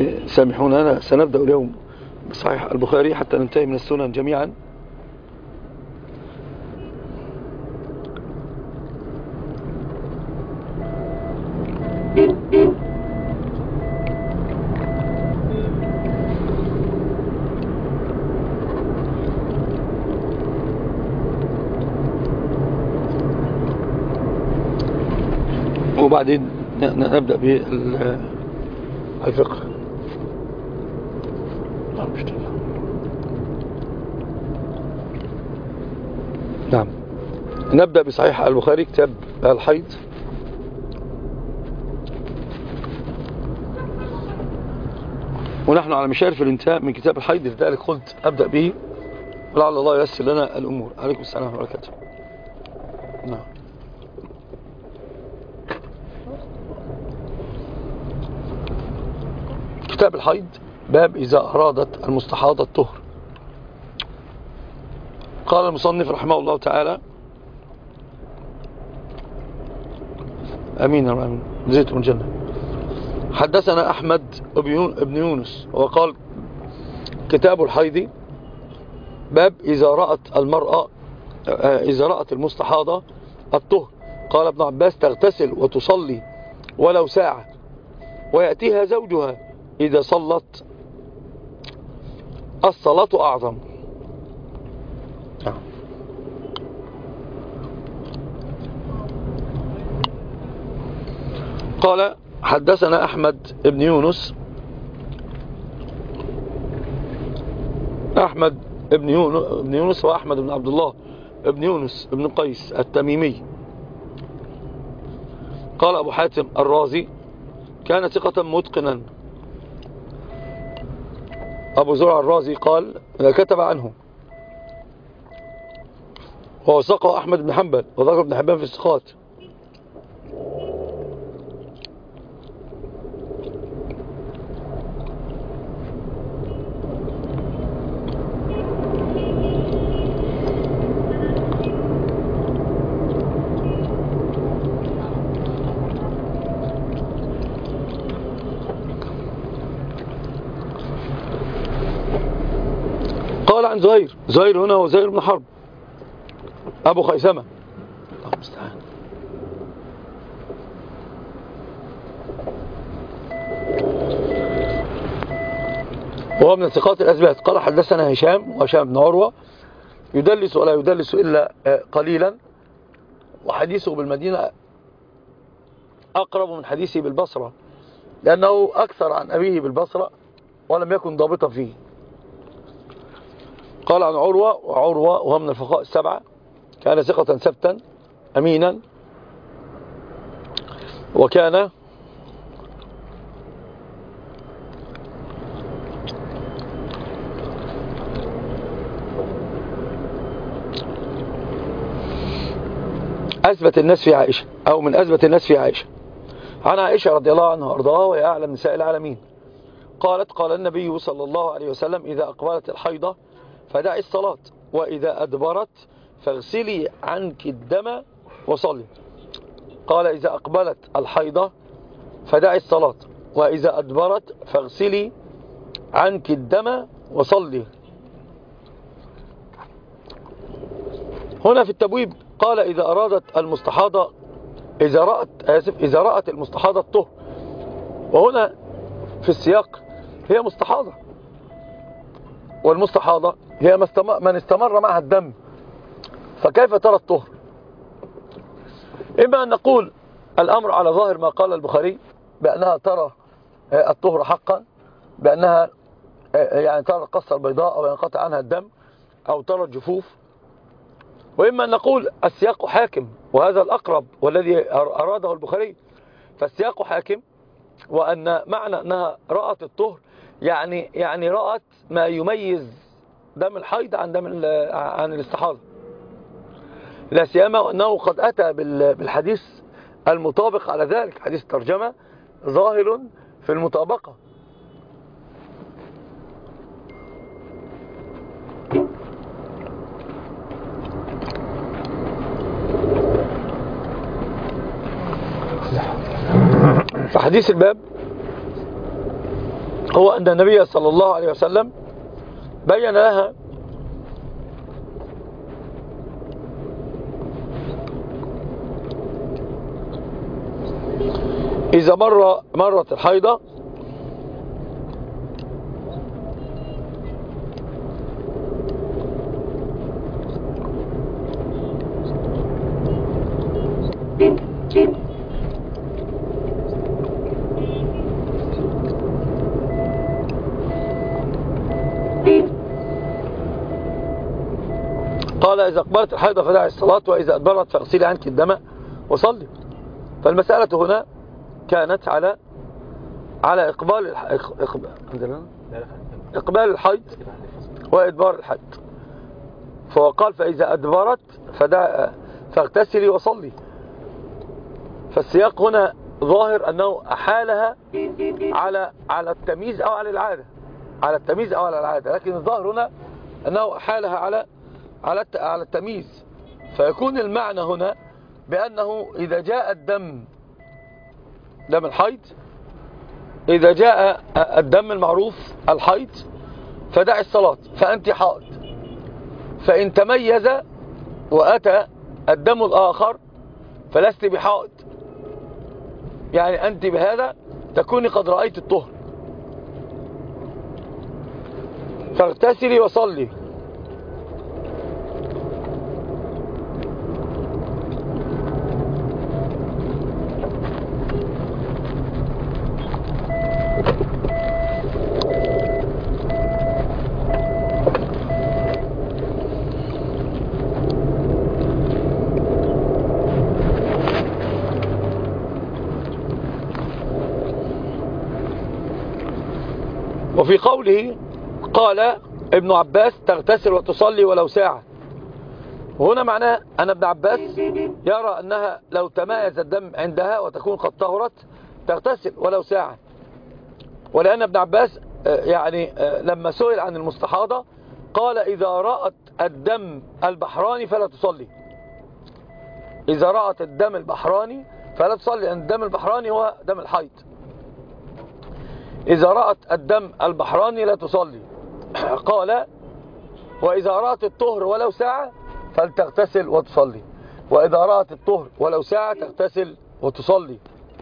سامحونا، سنبدأ اليوم بصحيح البخاري حتى ننتهي من السنن جميعا. وبعدين نبدأ بالفقه. نعم، نبدأ بصحيح البخاري كتاب الحيض. ونحن على مشارف الانتهاء من كتاب الحيض، لذلك قلت أبدأ به ولعل الله ييسر لنا الأمور. عليكم السلام ورحمة الله وبركاته. نعم. كتاب الحيض، باب إذا أرادت المستحاضة الطهر. قال المصنف رحمه الله تعالى: أمين أمين زيت من الجنة. حدثنا أحمد ابن يونس وقال: كتاب الحيض، باب إذا رأت المرأة إذا رأت المستحاضة الطهر. قال ابن عباس: تغتسل وتصلي ولو ساعة، ويأتيها زوجها إذا صلت، الصلاة أعظم. قال: حدثنا أحمد ابن يونس. أحمد ابن يونس هو أحمد بن عبد الله ابن يونس ابن قيس التميمي. قال أبو حاتم الرازي: كان ثقة متقنا. أبو زرع الرازي قال: كتب عنه، ووثقه أحمد بن حنبل وذكر ابن حبان في الثقات. قال عن زهير هنا هو زهير بن حرب أبو خيثمة، وهو من الثقات الأثبات. قال: حدثنا هشام بن عروة، يدلس ولا يدلس إلا قليلا، وحديثه بالمدينة أقرب من حديثه بالبصرة، لأنه أكثر عن أبيه بالبصرة ولم يكن ضابطا فيه. قال عن عروة، وهو من الفقهاء السبعة، كان ثقة ثبتا أمينا، وكان أثبت الناس في عائشة، أو من أثبت الناس في عائشة. عن عائشة رضي الله عنها وأرضاها، وهي أعلم نساء العالمين، قالت: قال النبي صلى الله عليه وسلم: إذا أقبلت الحيضة فدعي الصلاة، وإذا أدبرت فاغسلي عنك الدم وصلي. قال: إذا أقبلت الحيضة فدعي الصلاة، وإذا أدبرت فاغسلي عنك الدم وصلي. هنا في التبويب قال: إذا أرادت المستحاضة إذا رأت المستحاضة الطهر، وهنا في السياق هي مستحاضة، والمستحاضة هي من استمر معها الدم، فكيف ترى الطهر؟ إما أن نقول الأمر على ظاهر ما قال البخاري بأنها ترى الطهر حقا، بأنها يعني ترى القصة البيضاء أو ينقطع عنها الدم أو ترى الجفوف، وإما أن نقول السياق حاكم، وهذا الأقرب والذي أراده البخاري، فالسياق حاكم، وأن معنى أنها رأت الطهر يعني رأت ما يميز دم الحيض عن الاستحاضة، لا سيما أنه قد أتى بالحديث المطابق على ذلك، حديث الترجمة ظاهر في المطابقة. فحديث الباب هو أن النبي صلى الله عليه وسلم بين لها إذا مرت الحيضة قال إذا أقبلت الحيضة فدعي الصلاة، وإذا أدبرت فاغسلي عنك الدم وصلي. فالمسألة هنا كانت على إقبال الحيض وإدبار الحيض. فهو قال فإذا أدبرت فاغتسلي وصلي. فالسياق هنا ظاهر أنه أحالها على التمييز أو على العادة، على التمييز أو على العادة، لكن الظاهر هنا أنه أحالها على التمييز. فيكون المعنى هنا بأنه إذا جاء دم الحيض، إذا جاء الدم المعروف الحيض فدع الصلاة، فأنت حائض. فإن تميز وأتى الدم الآخر فلست بحائض، يعني أنت بهذا تكوني قد رأيت الطهر. فاغتسلي وصلي. وفي قوله قال ابن عباس تغتسل وتصلي ولو ساعة، وهنا معناه أن ابن عباس يرى أنها لو تمايز الدم عندها وتكون قد طهرت تغتسل ولو ساعة. ولأن ابن عباس يعني لما سئل عن المستحاضة قال إذا رأت الدم البحراني فلا تصلي. إذا رأت الدم البحراني فلا تصلي، لأن الدم البحراني هو دم الحيض. إذا رأت الدم البحراني لا تصلي. قال وإذا رأت الطهر ولو ساعة فلتغتسل وتصلي، وإذا رأت الطهر ولو ساعة تغتسل وتصلي.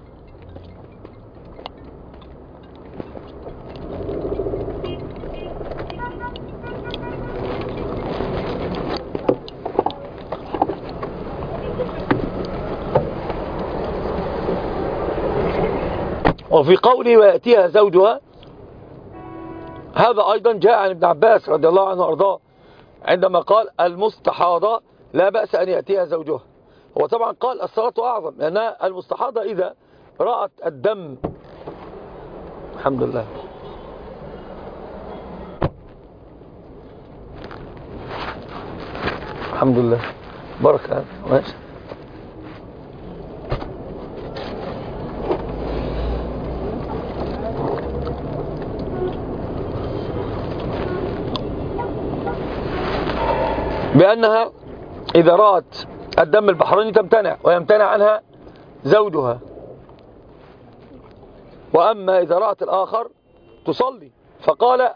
وفي قوله ويأتيها زوجها، هذا أيضا جاء عن ابن عباس رضي الله عنه وأرضاه عندما قال المستحاضة لا بأس أن يأتيها زوجها. هو طبعا قال الصلاة أعظم، لأن المستحاضة إذا رأت الدم، الحمد لله، الحمد لله، بركة، ماشي. بأنها إذا رأت الدم البحراني تمتنع ويمتنع عنها زوجها، وأما إذا رأت الآخر تصلي. فقال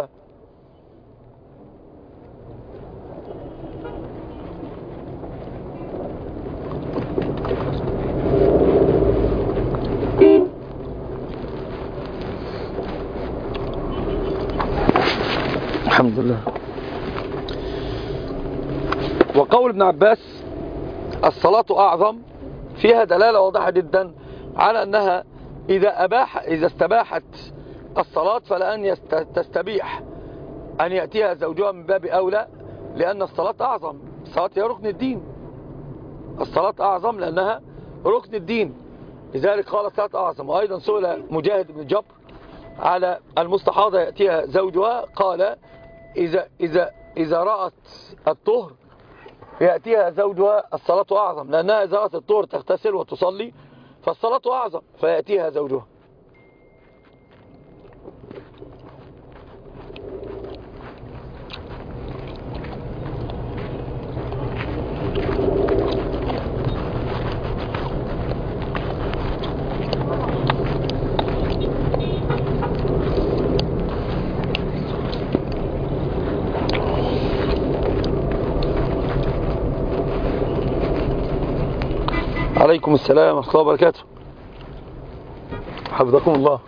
الحمد لله. وقول ابن عباس الصلاة أعظم فيها دلالة واضحة جدا على أنها إذا استباحت الصلاة فلأن تستبيح أن يأتيها زوجها من باب أولى، لأن الصلاة أعظم. الصلاة هي ركن الدين، الصلاة أعظم لأنها ركن الدين، لذلك قال الصلاة أعظم. وأيضا سئل مجاهد بن جبر على المستحاضة يأتيها زوجها، قال إذا رأت الطهر يأتيها زوجها الصلاة أعظم، لأنها إذا رأت الطهر تغتسل وتصلي، فالصلاة أعظم فيأتيها زوجها. عليكم السلام ورحمة الله وبركاته. حفظكم الله.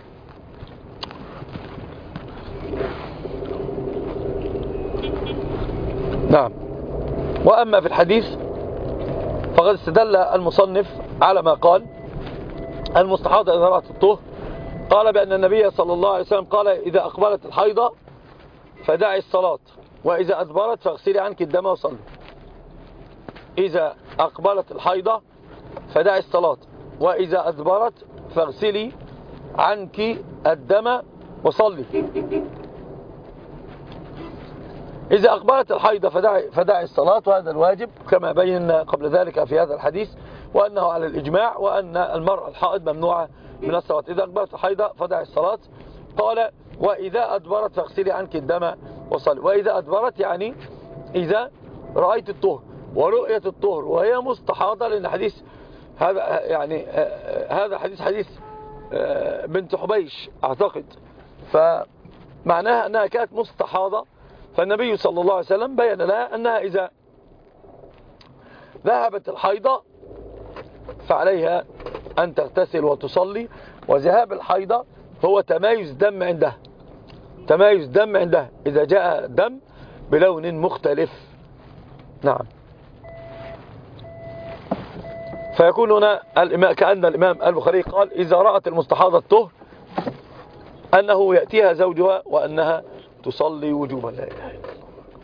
نعم. وأما في الحديث فقد استدل المصنف على ما قال المستحاضة إذا رأت الطهر، قال بأن النبي صلى الله عليه وسلم قال إذا أقبلت الحيضة فدعي الصلاة وإذا أدبرت فاغسلي عنك الدم وصلي. إذا أقبلت الحيضة فدعي الصلاة وإذا أدبرت فاغسلي عنك الدم وصلي. إذا أقبلت الحيضة فدعي الصلاة، وهذا الواجب كما بينا قبل ذلك في هذا الحديث، وأنه على الإجماع، وأن المرأة الحائض ممنوعة من الصلاة. إذا أقبلت الحيضة فدعي الصلاة. قال وإذا أدبرت فاغسلي عنك الدم وصلي. وإذا أدبرت يعني إذا رأيت الطهر، ورؤية الطهر وهي مستحاضة، لأن حديث هذا يعني هذا حديث بنت حبيش أعتقد، فمعناها أنها كانت مستحاضة، فالنبي صلى الله عليه وسلم بيّن لها أنها إذا ذهبت الحيضة فعليها أن تغتسل وتصلي. وذهاب الحيضة هو تمايز دم عندها، تمايز دم عندها إذا جاء دم بلون مختلف. نعم. فيكون هنا كأن الإمام البخاري قال إذا رأت المستحاضة الطهر أنه يأتيها زوجها وأنها تصلي وجوبا. لا إله إلا الله.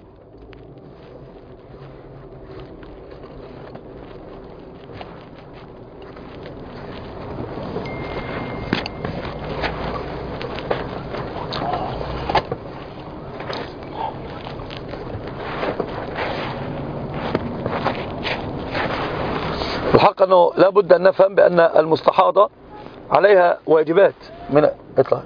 الحق أنه لا بد أن نفهم بأن المستحاضة عليها واجبات من اطلاع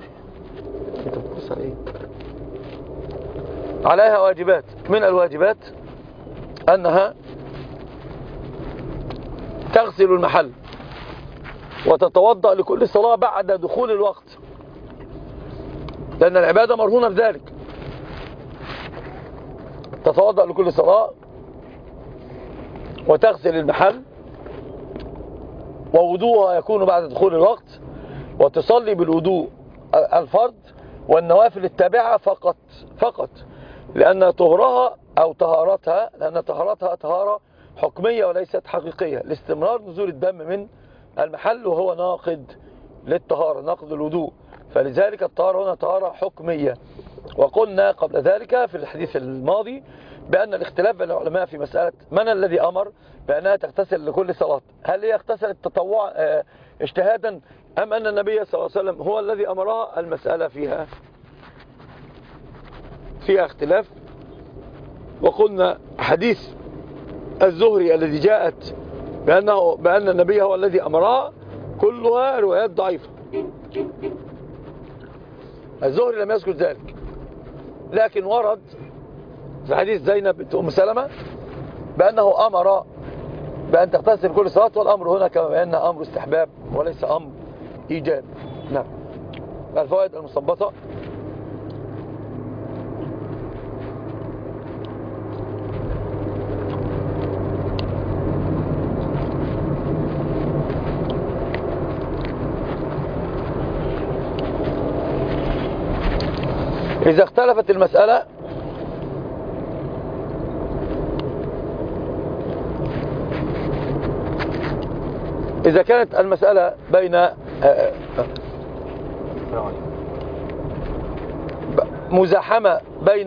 عليها واجبات. من الواجبات أنها تغسل المحل وتتوضأ لكل صلاة بعد دخول الوقت، لأن العبادة مرهونة بذلك. تتوضأ لكل صلاة وتغسل المحل، ووضوءها يكون بعد دخول الوقت، وتصلي بالوضوء الفرض والنوافل التابعة فقط لأن طهرها أو طهارتها، لأن طهارتها طهارة حكمية وليست حقيقية، لاستمرار نزول الدم من المحل وهو ناقض للطهارة، ناقض الوضوء، فلذلك الطهارة هنا طهارة حكمية. وقلنا قبل ذلك في الحديث الماضي بأن الاختلاف بين العلماء في مسألة من الذي أمر بأنها تغتسل لكل صلاة، هل هي اغتسلت تطوعا اجتهادا أم أن النبي صلى الله عليه وسلم هو الذي أمرها؟ المسألة فيها اختلاف. وقلنا حديث الزهري الذي جاءت بأن النبي هو الذي أمرها كلها روايات ضعيفة. الزهري لم يذكر ذلك، لكن ورد في حديث زينب بنت أم سلمة بأنه أمر بأن تغتسل كل صلاة، والأمر هنا كما بأنه أمر استحباب وليس أمر إيجاب. نعم. الفوائد المستنبطة: إذا اختلفت المسألة إذا كانت المسألة بين مزاحمة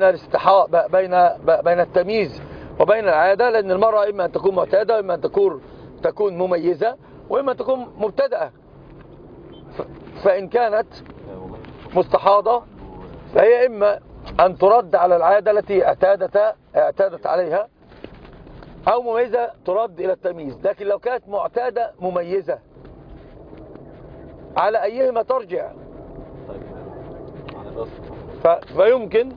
بين التمييز وبين العادة، لأن المرأة إما أن تكون معتادة وإما أن تكون مميزة وإما أن تكون مبتدأة، فإن كانت مستحاضة فهي إما أن ترد على العادة التي اعتادت عليها، أو مميزة ترد إلى التمييز. لكن لو كانت معتادة مميزة على أيهما ترجع؟ فيمكن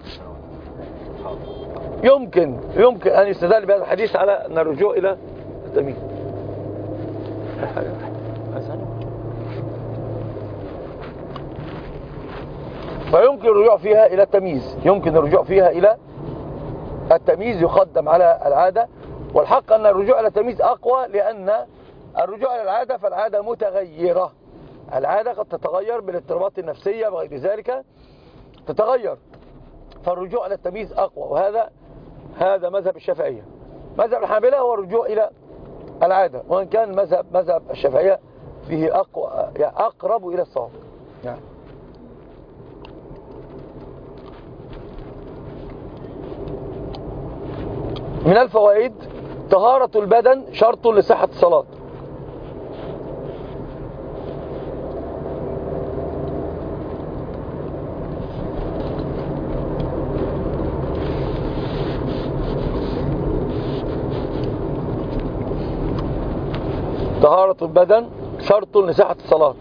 أن يستدل بهذا الحديث على أن الرجوع إلى التمييز. فيمكن الرجوع فيها إلى التمييز، يمكن الرجوع فيها إلى التمييز يقدم على العادة. والحق أن الرجوع إلى التمييز أقوى، لأن الرجوع إلى العادة فالعادة متغيرة. العادة قد تتغير بالاضطرابات النفسية وغير ذلك تتغير، فالرجوع إلى التمييز أقوى، وهذا مذهب الشافعية. مذهب الحنابلة هو الرجوع إلى العادة، وإن كان مذهب الشافعية فيه أقوى يعني أقرب إلى الصواب يعني. من الفوائد طهارة البدن شرط لصحة الصلاة. طهارة البدن شرط لصحة الصلاة.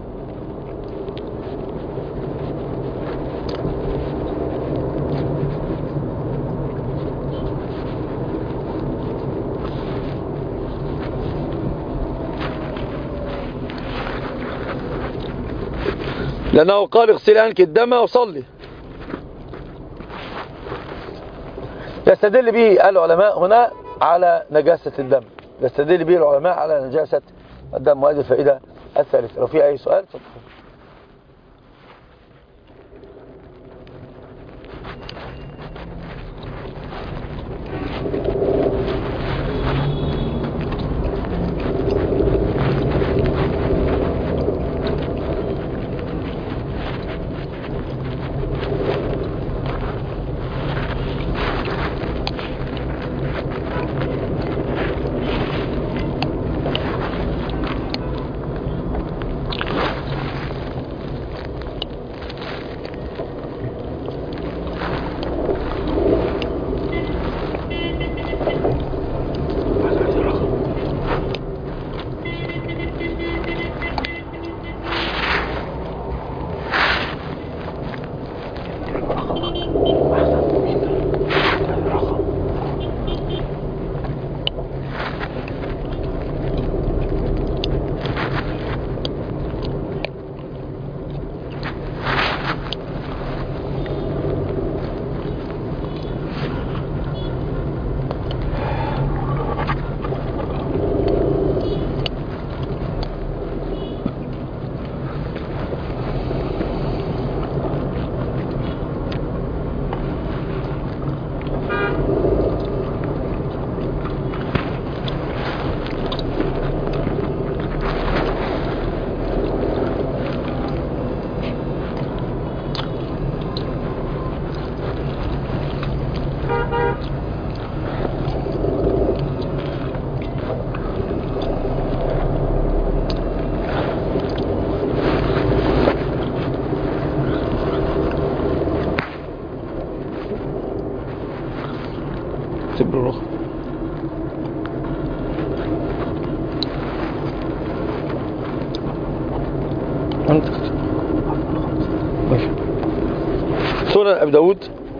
لأنه قال اغسل عنك الدم وصلي. يستدل به العلماء هنا على نجاسة الدم، يستدل به العلماء على نجاسة الدم. وهذه الفائدة الثالثة. لو في أي سؤال تفضل. سنن أبي داود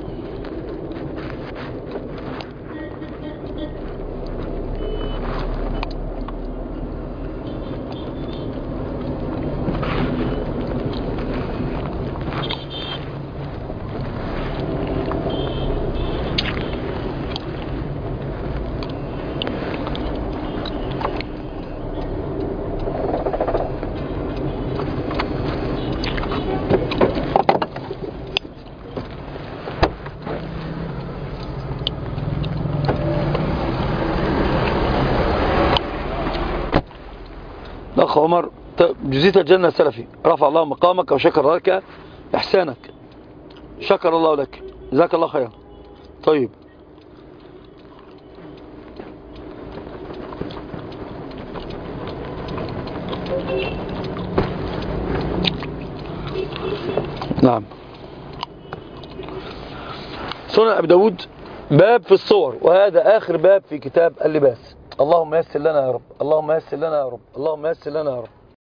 الأخ عمر جزيت الجنة السلفي رفع الله مقامك وشكر لك إحسانك، شكر الله لك، جزاك الله خير. طيب نعم. سنن أبي داود باب في الصور، وهذا آخر باب في كتاب اللباس. اللهم يسر لنا يا رب، اللهم يسر لنا يا رب، اللهم يسر لنا يا رب.